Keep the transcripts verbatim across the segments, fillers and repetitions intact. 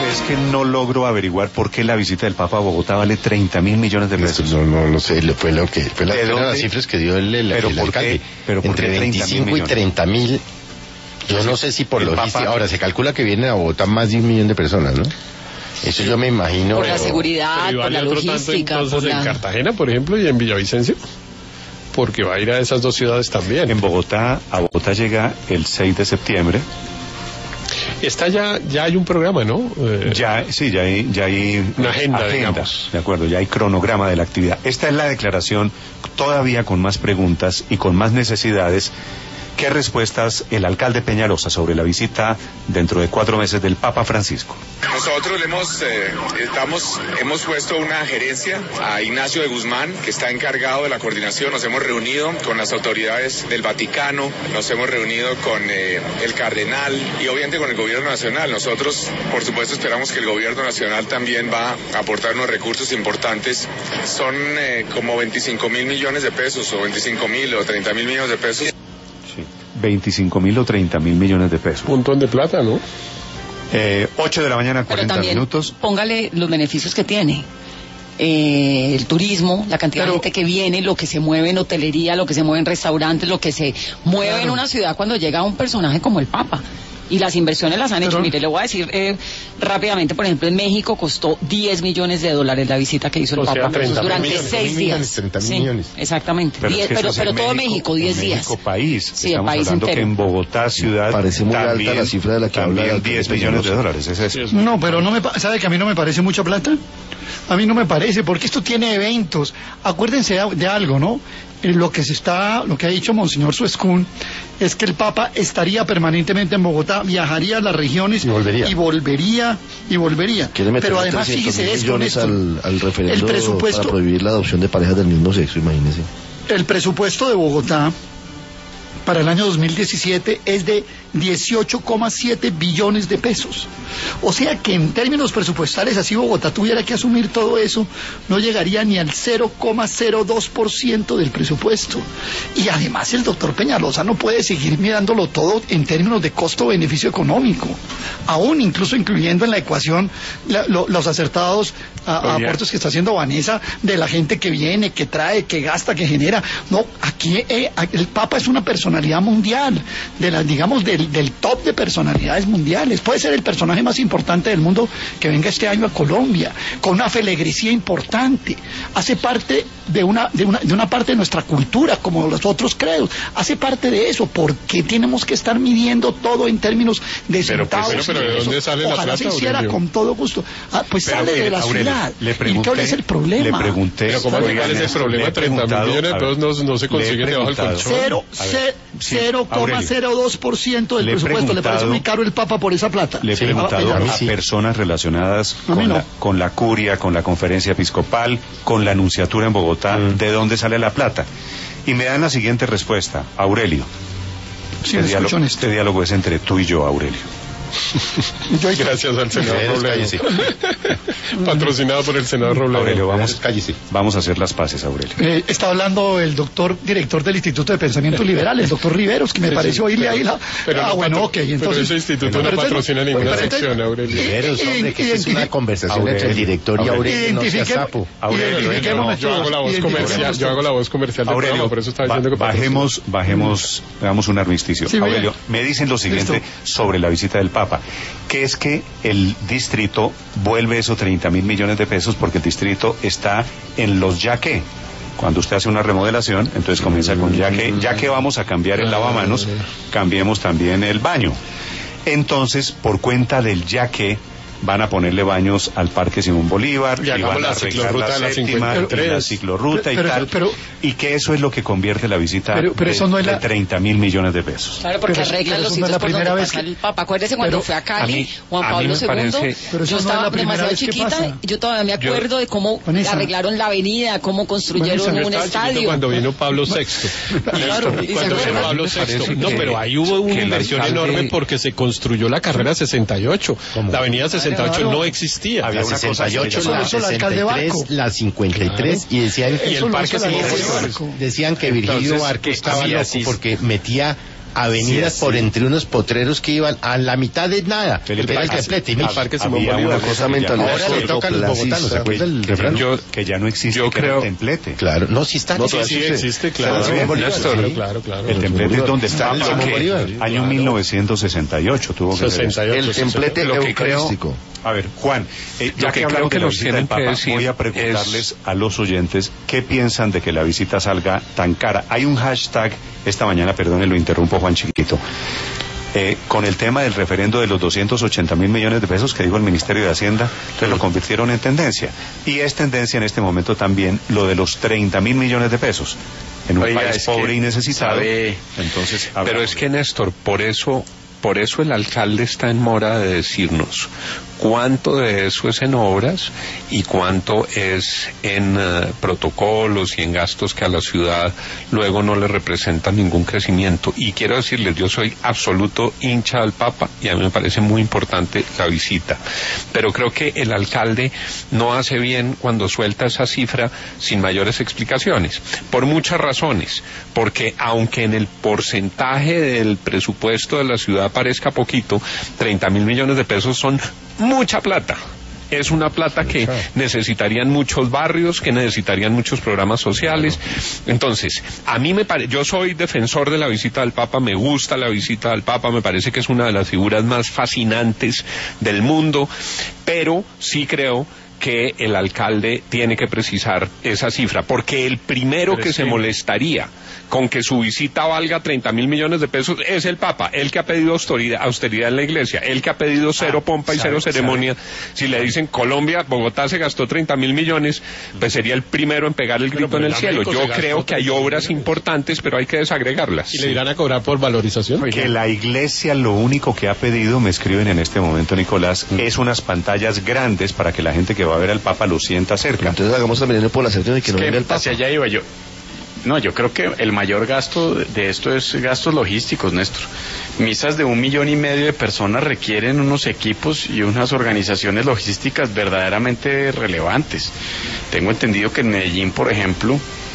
es que no logro averiguar por qué la visita del Papa a Bogotá vale treinta mil millones de pesos. No, no, no sé, fue lo que fue la, fueron las cifras que dio el, el, ¿Pero el por alcalde. Qué? ¿Pero por entre qué veinticinco y treinta mil. Yo no sé si por logística. Ahora se calcula que vienen a Bogotá más de un millón de personas, ¿no? Eso yo me imagino. Por la pero... seguridad, pero por la logística. Tanto, entonces por la... en Cartagena, por ejemplo, y en Villavicencio, porque va a ir a esas dos ciudades también. En Bogotá, a Bogotá llega el seis de septiembre. Está ya, ya hay un programa, ¿no? Eh, ya, sí, ya hay, ya hay una agenda, agenda, digamos. De acuerdo, ya hay cronograma de la actividad. Esta es la declaración todavía con más preguntas y con más necesidades. ¿Qué respuestas el alcalde Peñalosa sobre la visita dentro de cuatro meses del Papa Francisco? Nosotros le hemos, eh, estamos, hemos puesto una gerencia a Ignacio de Guzmán, que está encargado de la coordinación. Nos hemos reunido con las autoridades del Vaticano, nos hemos reunido con eh, el cardenal y obviamente con el gobierno nacional. Nosotros, por supuesto, esperamos que el gobierno nacional también va a aportar unos recursos importantes. Son eh, como veinticinco mil millones de pesos, o veinticinco mil o treinta mil millones de pesos. veinticinco mil o treinta mil millones de pesos. Un montón de plata, ¿no? Eh, ocho de la mañana, cuarenta Pero también, minutos. Póngale los beneficios que tiene. Eh, el turismo, la cantidad Pero, de gente que viene, lo que se mueve en hotelería, lo que se mueve en restaurantes, lo que se mueve claro. en una ciudad cuando llega un personaje como el Papa. Y las inversiones las han hecho. Pero, mire, le voy a decir eh, rápidamente, por ejemplo, en México costó diez millones de dólares la visita que hizo el o Papa sea, durante millones, seis días. treinta sí, millones. Exactamente. Pero, diez, es que pero, pero todo México, México, diez días. México país. Sí, Estamos el país hablando entero. que en Bogotá, ciudad, parece muy también, alta la cifra de la que habla también diez millones de dólares. ¿Es eso? No, pero no me sabe que a mí no me parece mucha plata. A mí no me parece, porque esto tiene eventos. Acuérdense de, de algo, ¿no? Eh, lo que se está, lo que ha dicho Monseñor Suescún es que el Papa estaría permanentemente en Bogotá, viajaría a las regiones y volvería y volvería, y volvería. Pero además fíjese esto, Néstor, al, al referendo el presupuesto para prohibir la adopción de parejas del mismo sexo, imagínese. El presupuesto de Bogotá para el año dos mil diecisiete es de dieciocho coma siete billones de pesos. O sea que en términos presupuestales, así Bogotá tuviera que asumir todo eso, no llegaría ni al cero coma cero dos por ciento del presupuesto. Y además el doctor Peñalosa no puede seguir mirándolo todo en términos de costo-beneficio económico, aún incluso incluyendo en la ecuación la, lo, los acertados a, a aportes que está haciendo Vanessa de la gente que viene, que trae, que gasta, que genera. No, aquí eh, el Papa es una personalidad mundial, de las, digamos, del, del top de personalidades mundiales. Puede ser el personaje más importante del mundo que venga este año a Colombia, con una feligresía importante. Hace parte de una, de una, de una parte de nuestra cultura, como los otros credos. Hace parte de eso. ¿Por qué tenemos que estar midiendo todo en términos de centavos? Pero, pero, pero ¿de dónde sale la Ojalá plata, se hiciera Aurelio? Con todo gusto. Ah, pues pero, sale mire, de la Aurelio, ciudad. Le pregunté, ¿Y cuál es el problema? Le pregunté. Pero ¿cómo cuál es el problema? treinta mil millones de pesos no, no se consiguen debajo del colchón. Cero, cero coma cero dos por ciento del presupuesto. ¿Le parece muy caro el Papa por esa plata? Le he sí, preguntado a, a, a sí. personas relacionadas con, no. la, con la curia, con la conferencia episcopal, con la nunciatura en Bogotá, mm. de dónde sale la plata. Y me dan la siguiente respuesta. Aurelio, sí, este, diálogo, este diálogo es entre tú y yo, Aurelio. Gracias al senador Robledo. Patrocinado por el senador Robledo. Aurelio, vamos, vamos a hacer las paces, Aurelio. Eh, está hablando el doctor, director del Instituto de Pensamiento Liberal, el doctor Riveros, que me sí, parece sí, oírle pero, ahí la... Pero ah, no bueno, patro, ok, entonces... Pero ese instituto no patrocina ninguna sección, Aurelio. Riveros, hombre, que es una conversación entre el director y Aurelio, no sea sapo. Aurelio, yo hago la voz comercial, yo hago la voz comercial del programa, por eso está diciendo que bajemos, bajemos, hagamos un armisticio. Aurelio, me dicen lo siguiente sobre la visita del Papa, que es que el distrito vuelve esos treinta mil millones de pesos porque el distrito está en los ya que. Cuando usted hace una remodelación, entonces comienza con ya que, ya que vamos a cambiar el lavamanos, cambiemos también el baño. Entonces, por cuenta del ya que, van a ponerle baños al Parque Simón Bolívar, y, y van a arreglar la, la séptima, y la ciclorruta pero, y pero, tal, pero, y que eso es lo que convierte la visita pero, pero de, eso no es la... de treinta mil millones de pesos. Claro, porque pero, arreglan los sitios no por donde pasa que... el Papa. Acuérdese cuando pero, fue a Cali, a mí, Juan Pablo segundo, pero yo estaba no demasiado chiquita, yo todavía me acuerdo yo, de cómo Vanessa, arreglaron la avenida, cómo construyeron Vanessa, un estadio. Cuando vino Pablo sexto. Claro, cuando vino Pablo sexto. No, pero ahí hubo una inversión enorme porque se construyó la carrera sesenta y ocho. La avenida sesenta y ocho no existía. Había una sesenta y ocho, la sesenta y tres, la cincuenta y tres, y decían y el parque decían que Virgilio Barco estaba loco porque metía avenidas sí, por sí. entre unos potreros que iban a la mitad de nada. El, Era el templete. Y el parque Simón Bolívar, una cosa mental. Ahora le toca a los bogotanos, ¿se acuerda el refrán? Yo, que ya no existe yo que creo, el templete. Claro, no, sí está. No, sí, sí existe, claro. Simón Bolívar, Néstor, sí. claro, claro. El templete es donde está el Simón Bolívar. año mil novecientos sesenta y ocho tuvo que ser. sesenta y ocho, El templete lo que creo, eucarístico. A ver, Juan, eh, Lo ya que que creo hablamos que de la nos visita tienen del que Papa, decir voy a preguntarles es- a los oyentes qué piensan de que la visita salga tan cara. Hay un hashtag esta mañana, perdone, lo interrumpo, Juan Chiquito, eh, con el tema del referendo de los doscientos ochenta mil millones de pesos que dijo el Ministerio de Hacienda, entonces lo convirtieron en tendencia. Y es tendencia en este momento también lo de los treinta mil millones de pesos en un Oiga, país es pobre que y necesitado. sabe- Entonces, Pero habrá- es que, Néstor, por eso, por eso el alcalde está en mora de decirnos cuánto de eso es en obras y cuánto es en uh, protocolos y en gastos que a la ciudad luego no le representan ningún crecimiento. Y quiero decirles, yo soy absoluto hincha al Papa y a mí me parece muy importante la visita. Pero creo que el alcalde no hace bien cuando suelta esa cifra sin mayores explicaciones, por muchas razones. Porque aunque en el porcentaje del presupuesto de la ciudad parezca poquito, treinta mil millones de pesos son mucha plata. Es una plata que necesitarían muchos barrios, que necesitarían muchos programas sociales. Entonces, a mí me parece, yo soy defensor de la visita del Papa, me gusta la visita del Papa, me parece que es una de las figuras más fascinantes del mundo, pero sí creo que el alcalde tiene que precisar esa cifra, porque el primero que se molestaría con que su visita valga treinta mil millones de pesos es el Papa, el que ha pedido austeridad, austeridad en la iglesia, el que ha pedido cero Ah, pompa y sabe, cero ceremonia. sabe. Si le dicen Colombia, Bogotá se gastó treinta mil millones, pues sería el primero en pegar el grito pero en el en cielo. México Yo se gastó creo que hay treinta mil obras millones. importantes, pero hay que desagregarlas. ¿Y le irán a cobrar por valorización? Que la iglesia lo único que ha pedido, me escriben en este momento, Nicolás, es unas pantallas grandes para que la gente que va a ver al Papa lo sienta cerca. Entonces hagamos también el población de que Es no que venga el Papa. hacia allá iba yo. No, yo creo que el mayor gasto de esto es gastos logísticos, Néstor. Misas de un millón y medio de personas requieren unos equipos y unas organizaciones logísticas verdaderamente relevantes. Tengo entendido que en Medellín, por ejemplo,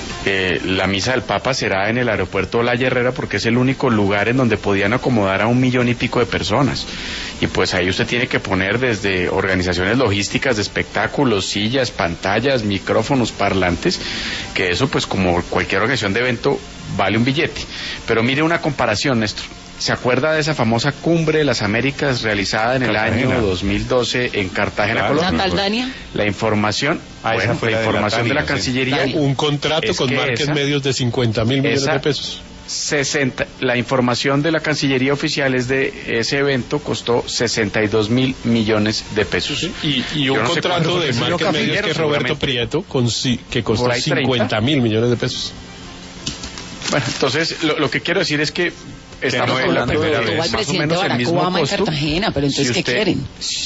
eh, la misa del Papa será en el aeropuerto La Herrera porque es el único lugar en donde podían acomodar a un millón y pico de personas. Y pues ahí usted tiene que poner desde organizaciones logísticas de espectáculos, sillas, pantallas, micrófonos, parlantes, que eso pues como cualquier organización de evento vale un billete. Pero mire una comparación, Néstor. ¿Se acuerda de esa famosa cumbre de las Américas realizada en el Cartagena. año dos mil doce en Cartagena, Claro. Colombia? ¿Natal Dania? La información, Ah, esa bueno, fue la la de la información de la, Tania, sí. Cancillería, Tania. Un contrato Es con que marques esa- medios de cincuenta mil millones esa- de pesos. sesenta, la información de la Cancillería oficial es de ese evento costó sesenta y dos mil millones de pesos. Y, y Yo un no sé contrato cuánto de fue, marques señor medios que Cafillero, es Roberto seguramente. Prieto con, si- que costó Por ahí treinta. cincuenta mil millones de pesos. Bueno, entonces lo, lo que quiero decir es que estamos no es la hablando de primera vez. Tuvo al más o presidente menos el Barack mismo Obama en costo. Cartagena, pero entonces, Si ¿qué usted- quieren?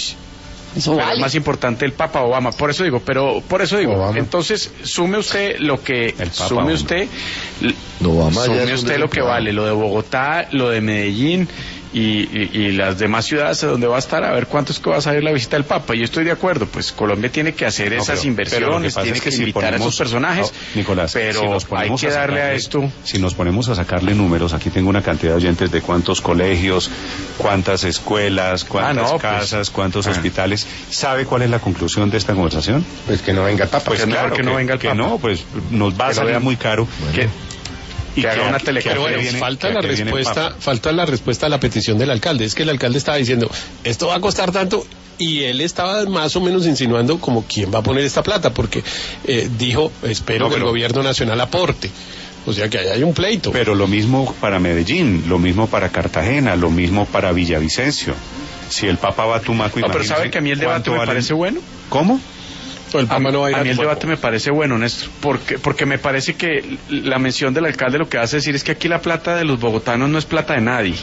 Eso Pero vale. es más importante el Papa Obama, por eso digo, pero por eso digo, Obama. entonces sume usted lo que El Papa sume Obama. usted, l- No, Obama ya sume es un usted lo que desempleado. vale, lo de Bogotá, lo de Medellín y, y, y las demás ciudades a donde va a estar, a ver cuánto es que va a salir la visita del Papa. Yo estoy de acuerdo, pues Colombia tiene que hacer No, esas pero- pero lo que inversiones, pasa tiene es que, que si invitar a ponemos- esos personajes, Oh, Nicolás, pero si nos hay ponemos que a darle a sacarle- esto. Si nos ponemos a sacarle números, aquí tengo una cantidad de oyentes de cuántos colegios, cuántas escuelas, cuántas Ah, no, pues. casas, cuántos Ah. hospitales. ¿Sabe cuál es la conclusión de esta conversación? Pues que no venga el Papa. Pues es mejor que no venga el que Papa. no, pues nos va a Que lo salir vean. muy caro. Que- Y que haga una aquí- teleconferencia. Pero bueno, viene- falta que la aquí viene el respuesta, Papa. falta la respuesta a la petición del alcalde. Es que el alcalde estaba diciendo, esto va a costar tanto, y él estaba más o menos insinuando como quién va a poner esta plata, porque eh, dijo, espero No, que el pero- gobierno nacional aporte. O sea que ahí hay un pleito. Pero lo mismo para Medellín, lo mismo para Cartagena, lo mismo para Villavicencio. Si el Papa va a Tumaco, No, pero imagínese sabe que a mí el debate cuánto me valen- parece bueno. ¿Cómo? el Papa A, no va a ir a mí el Tumaco. debate me parece bueno, Néstor, porque, porque me parece que la mención del alcalde lo que hace decir es que aquí la plata de los bogotanos no es plata de nadie.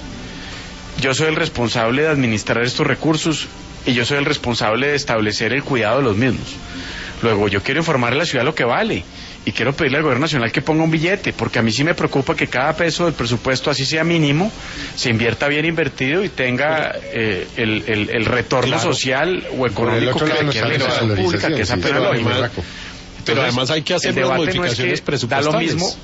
Yo soy el responsable de administrar estos recursos y yo soy el responsable de establecer el cuidado de los mismos. Luego, yo quiero informar a la ciudad lo que vale y quiero pedirle al gobierno nacional que ponga un billete, porque a mí sí me preocupa que cada peso del presupuesto, así sea mínimo, se invierta bien invertido y tenga eh, el, el, el retorno Claro. social o Por el económico otro que lado nos requiere la sale la inversión pública, que es valorización, sí, apenas pero lógico. además- Pero además hay que hacer el unas debate no es modificaciones que presupuestales. Da lo mismo,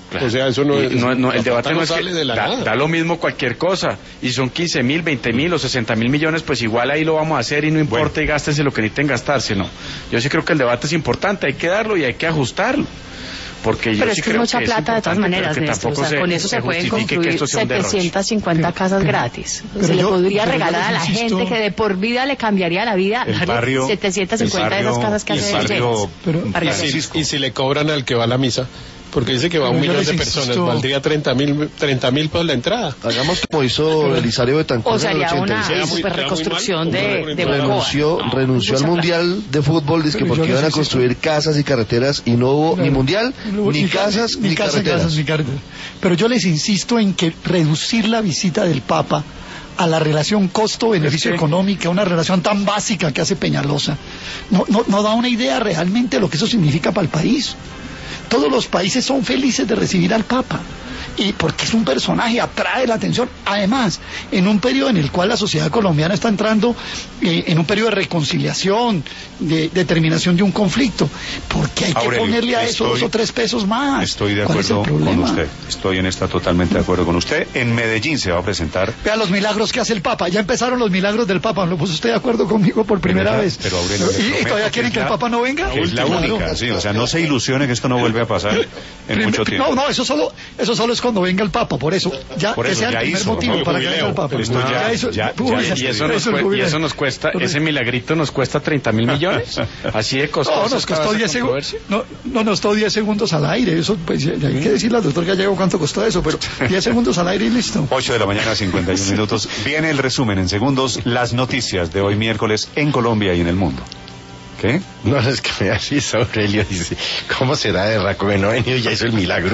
Claro. O sea, eso no, es, no, no el debate no, no sale es que de la da, nada. Da lo mismo cualquier cosa. Y son quince mil, veinte mil o sesenta mil millones, pues igual ahí lo vamos a hacer y no importa bueno. y gástense lo que necesiten gastarse, no. Yo sí creo que el debate es importante, hay que darlo y hay que ajustarlo. Porque yo pero sí es que creo es mucha que plata es de todas maneras, que Néstor, o sea, se, con eso se, se pueden construir setecientas cincuenta casas pero, gratis. Pero se yo, le podría regalar a la insisto, gente que de por vida le cambiaría la vida el barrio, setecientas cincuenta de esas casas que hace barrio, pero, y, si, y si le cobran al que va a la misa. Porque dice que va un millón de personas, valdría treinta mil por la entrada. Hagamos como hizo Elisario Betancur. O sería una super reconstrucción de, de renunció, no, renunció al Mundial de Fútbol, dice que porque iban a construir casas y carreteras y no hubo claro, ni Mundial, no, ni, ni casas, ni, ni carreteras. Casas, ni carreteras. Pero yo les insisto en que reducir la visita del Papa a la relación costo-beneficio económica, una relación tan básica que hace Peñalosa, no, no, no da una idea realmente de lo que eso significa para el país. Todos los países son felices de recibir al Papa, y porque es un personaje, atrae la atención. Además, en un periodo en el cual la sociedad colombiana está entrando eh, en un periodo de reconciliación, de, de terminación de un conflicto, porque hay Aurelio, que ponerle a eso dos o tres pesos más. Estoy de acuerdo con usted, estoy en esta totalmente de acuerdo con usted. En Medellín se va a presentar. Vea los milagros que hace el Papa, ya empezaron los milagros del Papa, ¿lo puso usted de acuerdo conmigo por primera pero, vez? Pero Aurelio, ¿Y, y todavía quieren que, que el Papa no venga? Que es la única, claro. Sí, o sea, no se ilusione que esto no vuelve a pasar en Prim, mucho tiempo. No, no, eso solo, eso solo es cuando venga el Papa, por eso, ya, por eso, ese es el primer hizo, motivo no, para que venga el Papa. Esto ya, ya, hizo, ya, ya, y, eso nos cuesta, y eso nos cuesta, ese milagrito nos cuesta treinta mil millones, así de costoso. No, nos costó diez segundos, no, no nos costó diez segundos al aire, eso pues ya, ya hay que decirle al doctor Gallego cuánto costó eso, pero diez segundos al aire y listo. ocho de la mañana, cincuenta y uno minutos, viene el resumen en segundos, las noticias de hoy miércoles en Colombia y en el mundo. ¿Qué? No, es que me así Aurelio dice, ¿cómo será de Raco que no ha venido y ya hizo el milagro?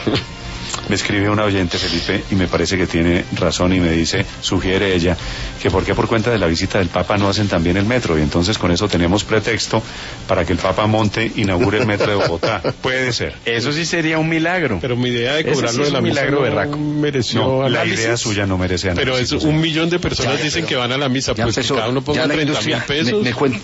Me escribe una oyente, Felipe, y me parece que tiene razón y me dice, sugiere ella, que por qué por cuenta de la visita del Papa no hacen también el metro, y entonces con eso tenemos pretexto para que el Papa monte, inaugure el metro de Bogotá. Puede ser. Eso sí sería un milagro. Pero mi idea de cobrarlo sí de la misa milagro no berraco. mereció no, análisis. La idea suya no merece análisis. Pero es un millón de personas ya, dicen que van a la misa, pues empezó, que cada uno ponga treinta mil pesos. Me, me cuen...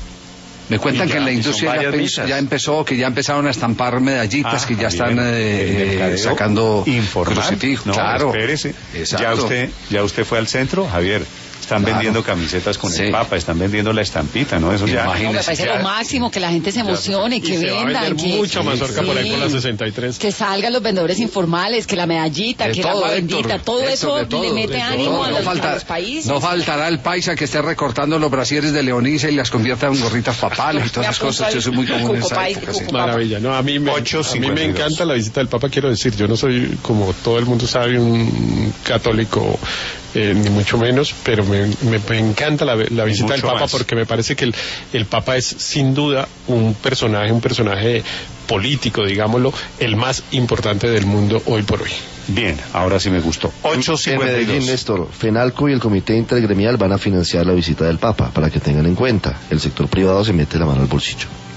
Me cuentan ya, que en la industria ya, pens, ya empezó, que ya empezaron a estampar medallitas, ah, que ya están eh, sacando crucifijos. No, claro. Espérese. Ya usted, ya usted fue al centro, Javier. Están claro. vendiendo camisetas con sí. el Papa, están vendiendo la estampita, ¿no? Eso ya. No, me parece ya, lo máximo, que la gente se emocione, ya, que y vendan. Se va a que, mucha mazorca sí, por ahí con la sesenta y tres. Que salgan los vendedores informales, que la medallita, de que todo, la agua bendita, todo eso todo, le mete ánimo todo. a, los, no falta, a los países. No faltará el paisa que esté recortando los brasieres de Leonisa y las convierta en gorritas papales y todas esas cosas. Eso es muy común en esa época. Sí. Maravilla, ¿no? A mí, me, Ocho, a mí me encanta la visita del Papa, quiero decir. Yo no soy, como todo el mundo sabe, un católico, eh, ni mucho menos, pero me, me, me encanta la, la visita del Papa más. Porque me parece que el, el Papa es sin duda un personaje, un personaje político, digámoslo, el más importante del mundo hoy por hoy. Bien, ahora sí me gustó. ocho cincuenta y dos. En Medellín, Néstor, FENALCO y el Comité Intergremial van a financiar la visita del Papa, para que tengan en cuenta. El sector privado se mete la mano al bolsillo.